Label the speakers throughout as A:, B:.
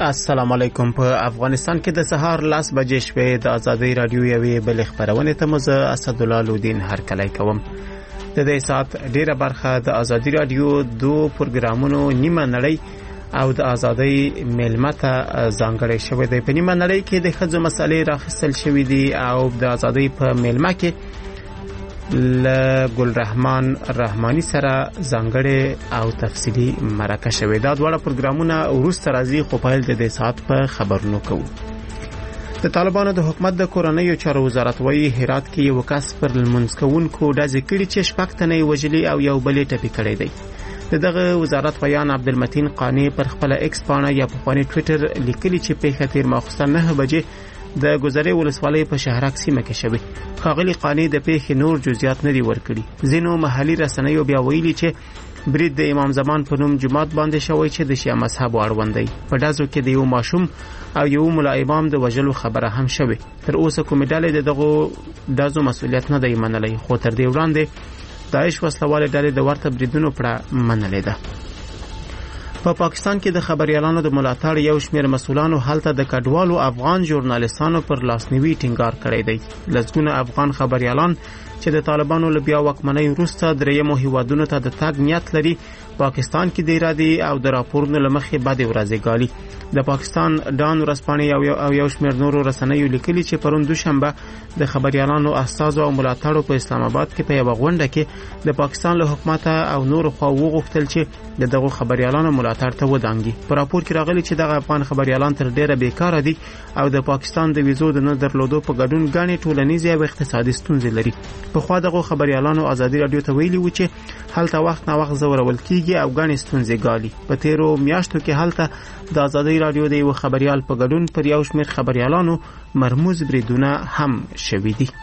A: السلام علیکم. په افغانستان کې د سهار 10 بجې شوې د ازادي رادیو یوې بل خبرونه ته مزه اسدالله لودین هرکلی کوم. د دې سات ډیره برخه د ازادي رادیو دو پروګرامونو نیمه نړۍ او د ازادي ملمته ځانګړی شوی دی. په نیمه نړۍ کې د خځو مسلې راخصل شوې دي او د ازادي په ملمه کې ل ګل رحمان رحمانی سره ځانګړی او تفصیلی مرکه شوی. دا ډول پروګرامونه ورسته راځي خو په دې سات په خبرونو کوو. د طالبانو د حکومت د کورنیو چارو وزارت وايي هرات کې یو کس پر منځکونکو ډزې کړي چې شپږ تنې وژلي او یو بل ټپي کړی دی. دغه وزارت بیان عبدالمتین قانی پر خپل ایکس پاڼه یا په خپل ټوئیټر لیکلی چې په خاطر ماخستان 9 بجې د ګذرې ولسوالۍ په شهرک سیمه کې شوی. خاغلی قانی د پیښې نور جزئیات نه دی ورکړي. ځینو محلي رسنیو بیا ویلي چې برید د امام زمان په نوم جماعت باندې شوی چې د شیعه مذهب اړوند دی. په ډزو کې د یو ماشوم او یو ملا امام د وژلو خبره هم شوی. تر اوسه کومې ډلې دغه ډزو مسؤلیت نه دی منلی خو تر دې وړاندې داعش وسلواله ډلې د ورته بریدونو پړه منلې ده. په پاکستان کې د خبريالانو د ملاتړ یو شمېر مسولانو هلته د کډوالو افغان ژورنالیستانو پر لاسنیوي ټینګار کړی دی. لږونه افغان خبريالان چې د طالبانو له بیا واکمنۍ وروسته دریمو هیوادونو ته د تګ نیت لري پاکستان کې د ارادي او د راپورونو لمخې بدې ورځې ګالي. د پاکستان ډان ورسپانې او یو شمېر نورو رسنیو لیکلي چې پرون دوشنبه د خبريالانو استازو او ملاتړو په اسلام آباد کې په یو غونډه کې د پاکستان له حکومت او نورو خوا وغوښتل چې دغه خبريالانو ملاتړ ته ودانګي. په راپور کې راغلي چې دغه افغان خبريالان تر ډیره بیکاره دي او د پاکستان د ویزو د نه درلودو په ګډون غاڼې ټولنیزې او اقتصادي ستونزې لري. په خوا دغه خبريالانو ازادي رادیو ته ویلي و چې هلته وخت نه وخت زورول کیږي او غاڼې ستونزې ګالي. په تیرو میاشتو کې هلته د ازادي رادیو د یو خبريال په ګډون پر یو شمېر خبريالانو مرموز بریدونه هم شوي دي.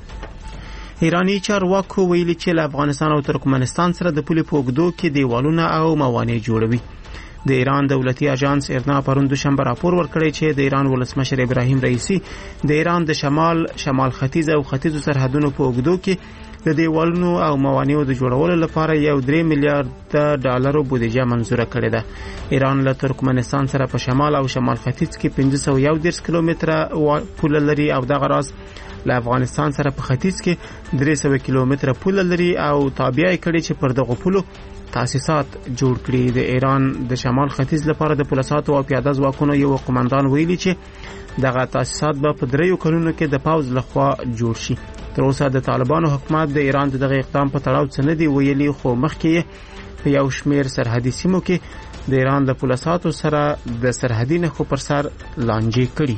A: ایرانی چارواکو ویلي چې له افغانستان او ترکمنستان سره د پولې په اوږدو کې دیوالونه او موانع جوړوي. د ایران دولتي اژانس ایرنا پرون دوشنبه راپور ورکړی چې د ایران ولسمشر ابراهیم رئیسی د ایران د شمال ختیځ او ختیځو سرحدونو په اوږدو کې د دیوالونو او موانعو د جوړولو لپاره یو 3 میلیارډ ډالرو بودیجه منظوره کړې ده. ایران له ترکمنستان سره په شمال او شمال ختیځ کې 511 کیلومتره پوله لري او دغه راز له افغانستان سره په ختیځ کې 300 کیلومتره پوله لري او تابع کړي چې پر دغه پولو تاسیسات جوړ کړي. د ایران د شمال ختیځ لپاره د پولیساتو او پیاده ځواکونو یو قومندان ویلي چې دغه تاسیسات به په 3 کلونو کې د پاوز لخوا جوړ شي. تر اوسه د طالبانو حکومت د ایران دغه اقدام په تړاو څه نه دی ویلي خو مخکې په یو شمېر سرحدي سیمو کې د ایران د پولیساتو سره د سرحدي نښو پر سر لانجې کړي.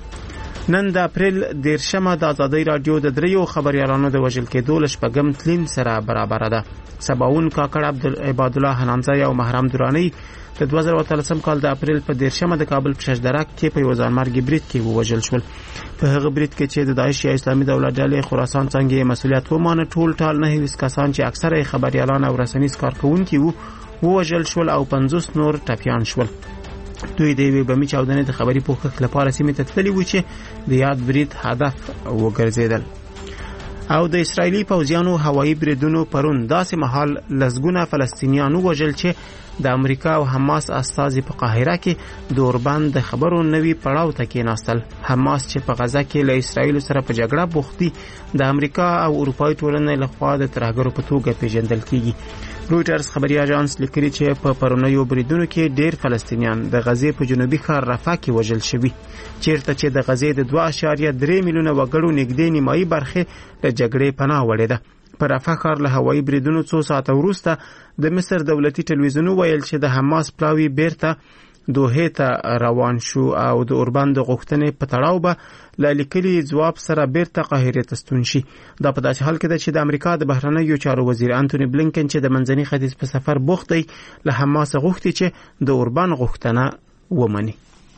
A: نن د اپریل 10 د ازادي رادیو د دریو خبريالانو د وژل کېدو له شپږم تلین سره برابر ده. سباون کاکړ عبد الله حنانزای او محرم درانی د 2013 کال د اپریل په 10 د کابل په شجدرک کې په یو ځانمرګي برید کې ووژل شول. په هغه برید کې چې د داعش یا اسلامي دولت ډلې خراسان څنګه مسؤلیت ومانه ټول ټال 9 کسان چې اکثره خبريالان او رسنیز کارکونکي وو ووژل شول او 50 نور ټپيان شول. دوی د یوې بمي چاودنې د خبري پوښښ لپاره سیمې ته تللي و چې د یاد برید هدف وګرځیدل. او د اسرایلی پوځیانو هوایي بریدونو پرون داسې مهال لزګونه فلسطینیانو وژل چې د امریکا او حماس استازي په قاهره کې دوربند د خبرو نوي پړاو ته کېناستل. حماس چې په غزه کې له اسرایل سره په جګړه بوخت دي د امریکا او اروپای ټولنې لخوا د ترهګرو په توګه پیژندل کیږي. رویټرز خبري اژانس لیکلي چې په پرونیو بریدونو کې ډېر فلسطینیان د غزې په جنوبي ښار رفح کې وژل شوي چیرته چې د غزې د 2.3 میلیونه وګړو نږدې نیمایي برخه له جګړې پناه وړې ده. په رفح ښار له هوایي بریدونو څو ساعته وروسته د مصر دولتي ټلویزیون ویل چې د حماس پلاوی بیرته دوحه ته روان شو او د اوربند غوښتنې په تړاو به له لیکلي ځواب سره بیرته قاهره ته ستون شي. دا په داسې حال کې ده چې د امریکا د بهرنیو چارو وزیر انټونی بلینکن چې د منځني ختیځ په سفر بوخت دی له حماس غوښتي چې د اوربند غوښتنه ومني.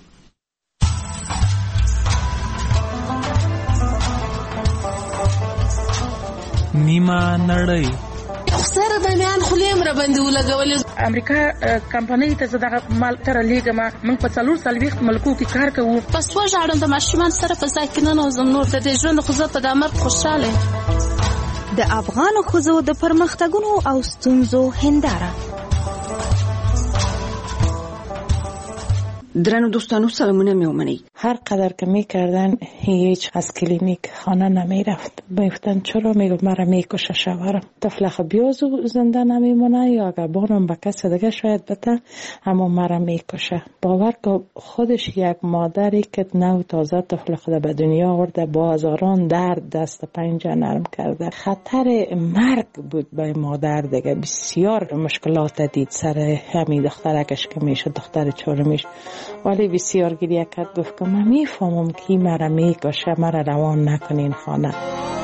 B: نیمه نړۍ
C: سره د میان خلیم را باندې ولګولې.
D: امریکا کمپنۍ ته زداغه مال تر لیګه من په 440 ملکو کې کار کوو.
C: پس وژاړم د ماشومان سره په ځای کې نه نوزم نور د دې ژوند خو زه په دمر خوشاله.
E: د افغان ښځو د پرمختګونو او ستونزو هنداره.
F: درنو دوستانو سلامونه میومنی.
G: هر قدر که میکردن هیچ از کلینیک خانه نمیرفت. میفتن چرا؟ میگفت مرا میکشه شوهرم. طفل بیازو زنده نمیمونه یا اگر بانم به کس دیگه شاید بته اما مرا میکشه. باور که خودش یک مادری که نو تازه طفل خود به دنیا آورده با هزاران درد دست پنجه نرم کرده. خطر مرگ بود به مادر دیگه. بسیار مشکلات دید سر همین دخترکش که میشه دختر چهارمیش. ولی بسیار گریه کرد. گفت که من میفهمم که مرا میکشه مرا روان نکنین خانه.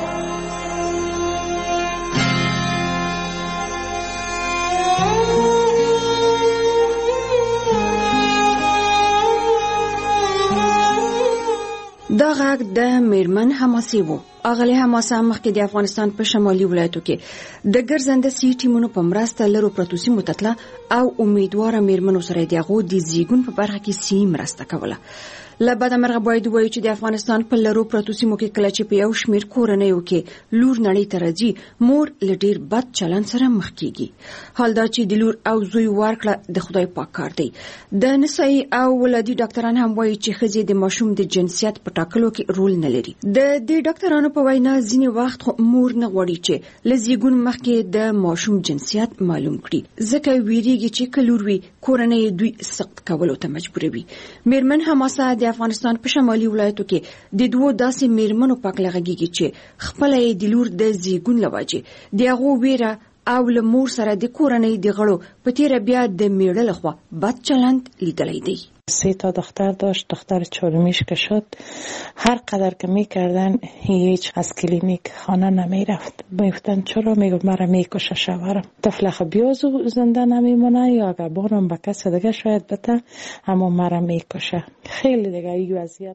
F: دا غږ د میرمن حماسي وو. اغلی حماسه مخکې د افغانستان په شمالي ولایتو کې د ګرځنده سي ټیمونو په مرسته لرو پرتو سیمو ته تله او امیدواره میرمنو سره د هغو د زیږون په برخه کې سي مرسته کوله. له بده مرغه باید ووایو چې د افغانستان په لرو پرتو سیمو کې کله چې په یو شمېر کورنیو کې لور نړۍ ته راځي مور له ډېر بد چلند سره مخ کېږي. حال دا چې د لور او زوی ورکړه د خدای پاک کار دی. د نسایي او ولادي ډاکټران هم وایي چې ښځې د ماشوم د جنسیت په ټاکلو کې رول نه لري. د دې ډاکټرانو په وینا ځینې وخت مور نه غواړي چې له زیږون مخکې د ماشوم جنسیت معلوم کړي ځکه ویریږي چې که لور وي کورنۍ دوی سقط کولو ته مجبوروي. میرمن حماسه د افغانستان په شمالي ولایتو کې د دوو داسې میرمنو په اړه غږیږي چې خپله یې د لور د زیږون له وجې د هغو ویره او له مور سره د کورنۍ د غړو په تیره بیا د میړه لخوا بد چلند لیدلی دی.
G: 3 دختر داشت. دختر چهارمیش که شد هر قدر که میکردن هیچ از کلینیک خانه نمیرفت. میفتن چرا؟ میگفت مرا میکشه شوهرم. طفل بیازو زنده نمیمونه یا اگر بانم به کس دیگه شاید بته اما مرا میکشه. خیلی دیگه ای وضعیت.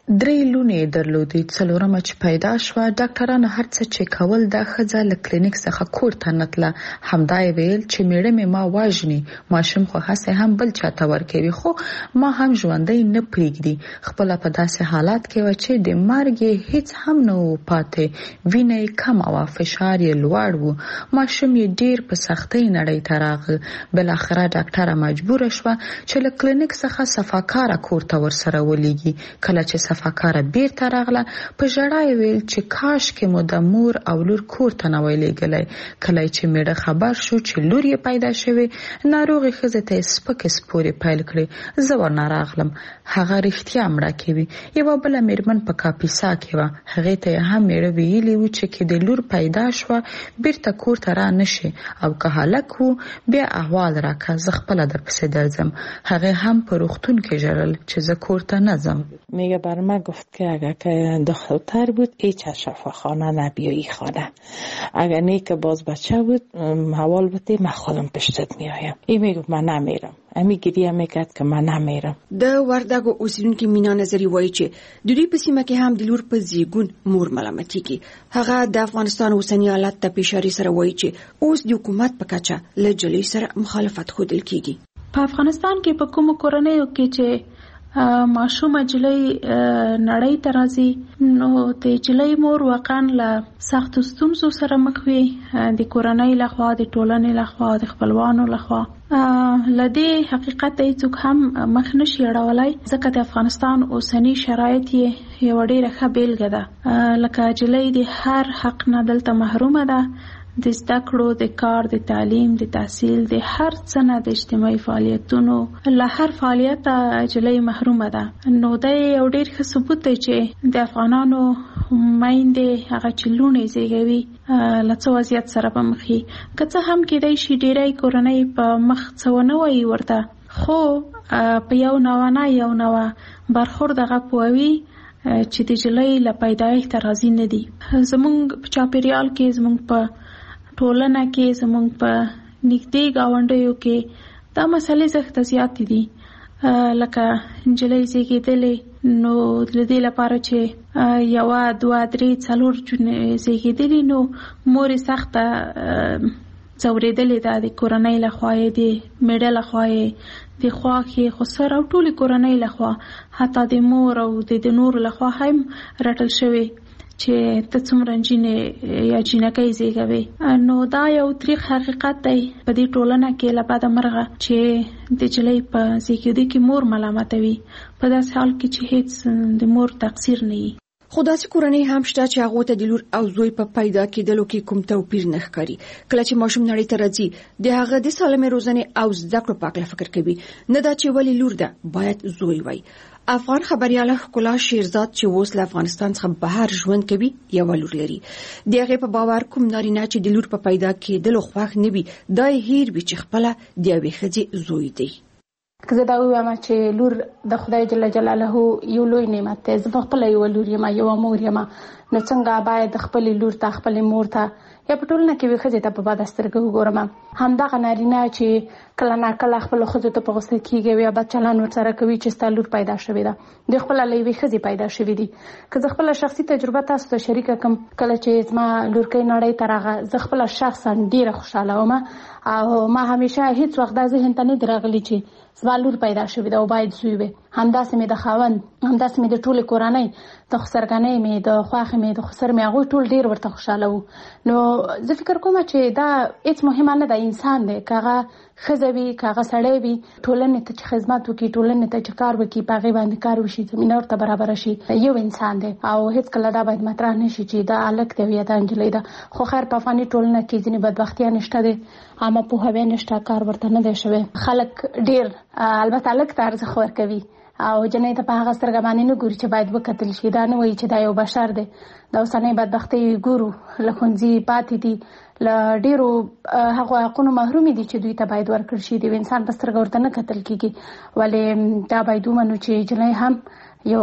H: 3 لونې درلودې. څلورمه چې پیدا شوه ډاکټرانو هر څه چې کول دا ښځه له کلینیک څخه کور ته نه تله. همدا یې ویل چې میړه مې ما واژني ماشوم خو هسې هم بل چاته ورکوي خو ما هم ژوندی نه پرېږدي. خپله په داسې حالات کې وه چې د مرګ یې هیڅ هم نه و پاتې. وینه یې کمه وه فشار یې لوړ و. ماشوم یې ډېر په سختۍ نړۍ ته راغی. بالاخره ډاکټره مجبوره شوه چې له کلینیک څخه صفاکاره کور ته ورسره ولیږي. کله چې صفاکاره بیرته راغله په ژړا یې ویل چې کاش کې مو د مور او لور کور ته نه وای لیږلی. کله چې میړه خبر شو چې لور یې پیدا شوې ناروغې ښځې ته یې سپکې سپورې پیل کړې. زه ورنه راغلم. هغه رښتیا مړه کوي. یوه بله میرمن په کاپیسا کې وه. هغې ته یې هم میړه ویلي و چې که د لور پیدا شوه بیرته کور ته را نشي او که هلک و بیا احوال راکه زه خپله درپسې درځم. هغې هم په روغتون کې ژړل چې زه کور ته نه ځم.
G: میگه بر من گفت که اگر که دختر بود هیچ از شفاخانه نبیایی خانه. اگر نیک باز بچه بود حوال بده من خودم پشتت میایم. این میگفت من نمیرم. امی گریه میکرد که من نمیرم.
F: د وردګو اوسیدونکو مینا نظری وایي چې د دوی په سیمه کې هم د لور په زیږون مور ملامتېږي. هغه د افغانستان اوسنی حالت ته په اشاره سره وایي چې اوس د حکومت په کچه له جلۍ سره مخالفت ښودل کیږي.
C: په افغانستان کې په کومو کورنیو کې چې ماشومه جلۍ نړۍ ته راځي نو د جلۍ مور واقعا له سختو ستونزو سره مخ وي د کورنۍ لخوا د ټولنې لخوا د خپلوانو لخوا. له دې حقیقت ته هیڅوک هم مخ نشي اړولی ځکه د افغانستان اوسني شرایط یې یوه ډېره ښه بیلګه ده. لکه جلۍ د هر حق نه دلته محرومه ده. د زده کړو، د کار، د تعلیم، د تحصیل، د هر څه نه د اجتماعي فعالیتونو له هر فعالیت جلۍ محرومه ده. نو دا یو ډېر ښه ثبوت دی چې د افغانانو میندې هغه چې لوڼې زیږوي له څه وضعیت سره به مخ وي. که څه هم کیدای شي ډېری کورنۍ په مخ څه ونه وایي ورته خو په یو نوه برخورد هغه پوهوي چې د جلۍ له پیدایښته راضي نه دي. زمونږ په چاپېریال کې، زمونږ په ټولنه کې، زمونږ په نږدې ګاونډیو کې دا مسئلې سخته زیاتې دي. لکه نجلۍ زیږېدلې نو د دې لپاره چې 1 2 3 4 زیږېدلې نو مور یې سخته ځورېدلې ده. د کورنۍ لخوا یې، د میړه لخوا یې، د خواښې خسر او ټولې کورنۍ لخوا، حتی د مور او د نورو لخوا هم رټل شوې چې ته څومره جنې یا جنکۍ زیږوي. نو دا یو تریخ حقیقت دی په دې ټولنه کې لپاره مرغه چې د جلۍ په زیږیدو کې مور ملامتوي په داسې حال کې چې هیڅ د مور تقصیر نه وي.
F: خو داسې کورنۍ هم شته چې هغه ته د لور او زوی په پیدا کېدلو کې کوم توپیر نه ښکاري. کله چې ماشوم نړۍ ته راځي د هغه د سالمې روزنې او زده کړو په اړه فکر کوي، نه دا چې ولې لور ده باید زوی وي. افغان خبرياله ښکلا شیرزاد چې اوس له افغانستان څخه بهر ژوند کوي یو لور لري. د هغې په باور کوم نارینه چې د لور په پیدا کېدلو خوښ نه وي دا یې هیر وي چې خپله د یوې ښځې زوی دی.
I: که زه دا ووایم چې لور د خدای جل جلاله یو لوی نعمت دی، زه خپله یو لور یم، یو مور یم، نو څنګه باید خپلې لور ته خپلې مور ته یا په ټولنه کې وي ښځې ته په بده سترګه وګورم. همدغه نارینه چې کله ناکله خپلو ښځو ته په غوسه کېږي یا بد چلند ورسره کوي چې ستا لور پیدا شوې ده، دوی خپله له یوې ښځې پیدا شوي دي. که زه خپله شخصي تجربه تاسو ته شریکه کړم، کله چې زما لورکۍ نړۍ ته راغله زه خپله شخصا ډېره خوشحاله وم او ما همیشه هیڅ وخت دا ذهن ته نه دی راغلی چې زما لور پیدا شوې ده او باید زوی وي. همداسې مې د خاوند، همداسې مې د ټولې کورنۍ، د خسرګنۍ مې، د خواښې مې، د خسر مې، هغوی ټول ډېر ورته خوشحاله وو. نو زه فکر کوم چې دا هیڅ مهمه نه ده، انسان دی، که هغه ښځه وي که هغه سړی وي، ټولنې ته چې خدمت وکړي، ټولنې ته چې کار وکړي، په هغې باندې کار وشي، زمینه ورته برابره شي، یو انسان دی او هېڅکله دا باید مطرح نه شي چې دا هلک دی یا دا نجلۍ ده. خو خیر په افغاني ټولنه کې ځینې بدبختیانې شته دی، عامه پوهاوی نشته، کار ورته نه دی شوی. خلک ډېر البته هلک ته ارزښت ورکوي او جنۍ ته په هغه سترګه باندې نه ګوري چې باید وکتل شي. دا نه وایي چې دا یو بشر دی. د اوسنۍ بدبختۍ ګورو، له ښوونځي پاتې دي، له ډېرو هغو حقونو محرومې دي چې دوی ته باید ورکړل شي. د انسان په سترګه ورته نه کتل کېږي. ولې دا باید ومنو چې جنۍ هم یو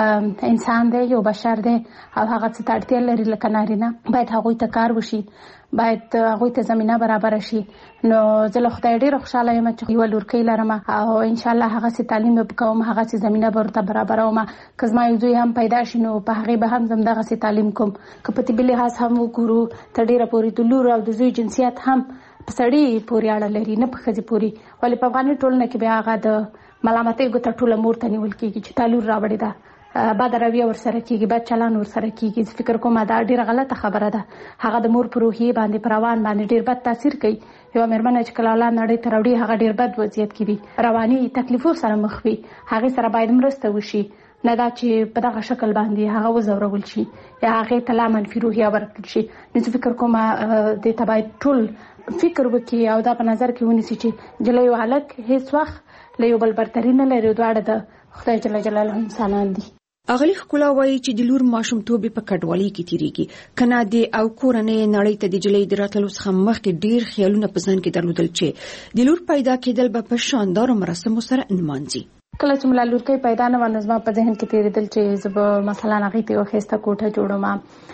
I: انسان دی، یو بشر دی او هغه څه ته اړتیا لري لکه نارینه. باید هغوی ته کار وشي، باید هغوی ته زمینه برابره شي. نو زه له خدای ډېره خوشحاله یم چې یوه لورکۍ لرم او انشاءالله هغسې تعلیم به کوم، هغسې زمینه به ورته برابروم. که زما یو زوی هم پیدا شي نو په هغې به هم زه همدغسې تعلیم کوم. که په طبي لحاظ هم وګورو تر ډېره پورې د لور او د زوی جنسیت هم په سړي پورې اړه لري، نه په ښځې پورې. ولې په افغاني ټولنه کې بیا هغه د ملامتۍ ګوته ټوله مور ته نیول کېږي چې تا لور راوړې ده، بد رویه ورسره کېږي، بد چلند ورسره کېږي. زه فکر کوم دا ډېره غلطه خبره ده. هغه د مور په روحیې باندې، په روان باندې ډېر بد تاثیر کوي. یوه مېرمنه چې کله اولاد نړۍ ته راوړي هغه ډېر بد وضعیت کې وي، رواني تکلیفو سره مخ وي. هغې سره باید مرسته وشي، نه دا چې په دغه شکل باندې هغه وځورول شي یا هغې ته لا منفي روحیه ورکړل شي. نو زه فکر کوم دې ته باید ټول فکر وکړي او دا په نظر کې ونیسي چې نجلۍ او هلک هېڅ وخت له یو بل برتري نه لري، دواړه د خدای جل جلاله انسانان دي.
F: اغلی ښکلا وایي چې د لور ماشومتوب په کډوالۍ کې تیریږي، کنه د او کورنۍ نړۍ ته د جلۍ د راتلو څخه مخکې ډیر خیالونه په ځان کې درلودل چې د لور پیدا کېدل به په شاندارو مراسمو سره نمانځي.
I: کله چې ملا لورکۍ پیدا نه وه نو زما په ذهن کې تېرېدل چې زه به مثلا هغې ته یوه ښایسته کوټه جوړوم،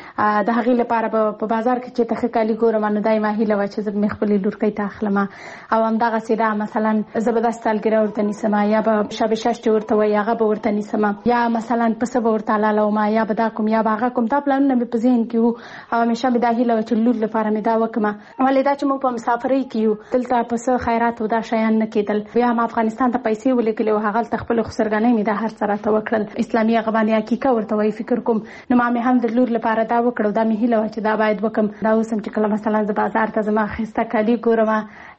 I: د هغې لپاره به په بازار کې چې ته ښه کالي ګورم نو دا یې ما هیله وه چې زه به مې خپلې لورکۍ ته اخلم او همدغسې دا مثلا زه به داسې سالګره ورته نیسم یا به شب شش چې ورته وایي هغه به ورته نیسم یا مثلا پسه به ورته حلالوم یا به دا کوم یا به هغه کوم. دا پلانونه مې په ذهن کې وو او همیشه مې دا هیله وه چې لور لپاره مې دا وکړم. ولې دا چې موږ په مسافرۍ کې یو، دلته پسه خیرات او دا شیان نه کېدل. بیا هم افغانستان ته پیسې ولېږلې او هغلته خپلې خسرګنۍ مې دا هر څه راته وکړل، اسلامي هغه باندې عقیقه ورته وایي فکر کوم. نو ما مې هم د لور لپاره دا وکړ او دا مې هیله وه چې دا باید وکړم. دا اوس هم چې کله مثلا زه بازار ته ځم ښایسته کالي ګورم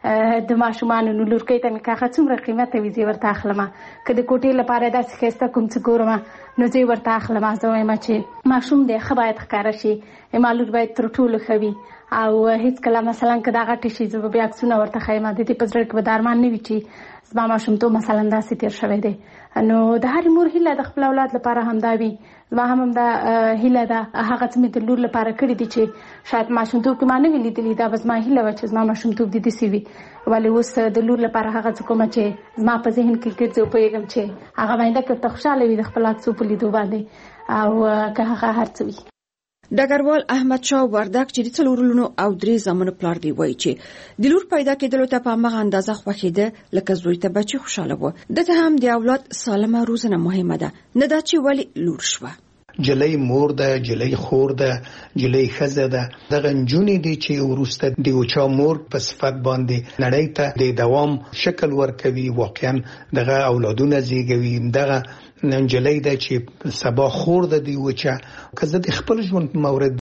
I: د ماشومانو، نو لورکۍ ته مې که هغه څومره قیمته وي زه یې ورته اخلم. که د کوټې لپاره داسې ښایسته کوم څه ګورم نو زه یې ورته اخلم. زه وایم چې ماشوم دی ښه باید ښکاره شي، ما لور باید تر ټولو ښه وي او هېڅکله مثلا که دا غټې شي زه به بیا عکسونه ورته ښیم. د دې په زړه کې به دا ارمان نه وي چې زما ماشومتوب مثلا داسې تېر شوی دی. نو د هرې مور هیله د خپل اولاد لپاره همدا وي. زما هم همدا هیله ده. هغه څه مې د لور لپاره کړي دي چې شاید ماشومتوب کې ما نه وي لیدلي، دا به زما هیله وه چې زما ماشومتوب دې داسې وي. ولې اوس د لور لپاره هغه څه کومه چې زما په ذهن کې ګرځي او پوهېږم چې هغه باینده کې ورته خوشحاله وي د خپل عکسو په لیدو باندې او که هغه هر څه وي.
F: ډګروال احمد شاه وردک چې د 4 لونو او 3 زامنو پلار دی وایي چې د لور پیدا کېدلو ته په هغه اندازه خوښېده لکه زوی ته بچي خوشاله و. دته هم د اولاد سالمه روزنه مهمه ده، نه دا چې ولی لور شوه.
J: جلۍ مور ده، جلۍ خور ده، جلۍ ښځه ده. دغه نجونې دي چې وروسته د یو چا مور په صفت باندې نړۍ ته د دوام شکل ورکوي، واقعا دغه اولادونه زیږوي. دغه ننجلې د چې سبا خور د دی وچا که زه د خپل ژوند مورد